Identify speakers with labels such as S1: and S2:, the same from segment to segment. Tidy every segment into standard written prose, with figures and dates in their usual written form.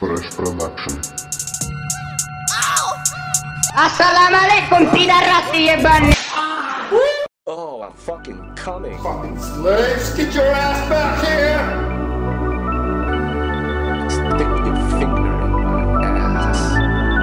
S1: Fresh Production.
S2: Assalamu alaikum, pidarrasti ебаные.
S3: Oh, I'm fucking coming.
S1: Fucking slaves, get your ass back here!
S3: Stick your finger in my ass.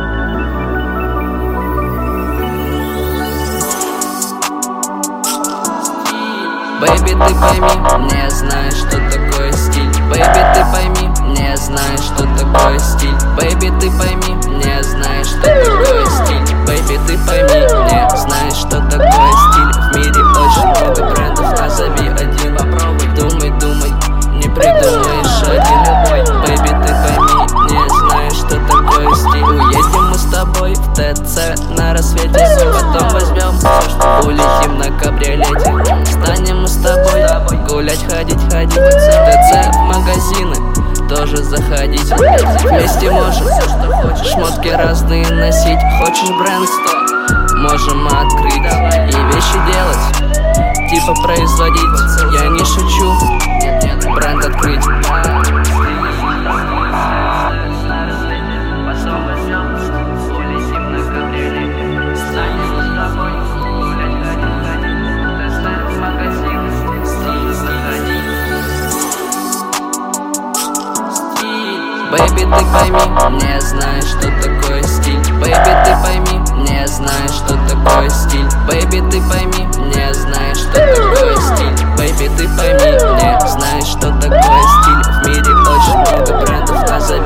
S4: Бэйби, ты пойми, не знаешь, что такое стиль. Бэйби, ты пойми, не знаешь, что такое стиль. Бэйби, ты пойми, не знаешь, что такое стиль. Бэйби, ты пойми, не знаешь, что такое стиль. В мире очень много брендов, назови один. Попробуй, думай, думай, не придумаешь один любой. Бэйби, ты пойми, не знаешь, что такое стиль. Уедем мы с тобой в ТЦ на рассвете, потом возьмем все, что улетим на кабриолете. Станем мы с тобой гулять, ходить, в ТЦ, в магазины тоже заходить. Вместе можем все, что хочешь, шмотки разные носить. Хочешь бренд 100, можем открыть и вещи делать, типа производить. Я не шучу, бренд открыть. Бэйби, ты пойми, не знаешь, что такое стиль. Бэйби, ты пойми, не знаешь, что такое стиль. Бэйби, ты пойми, не знаешь, что такое стиль. Бэйби, ты пойми, не знаешь, что такое стиль. В мире очень много брендов, назови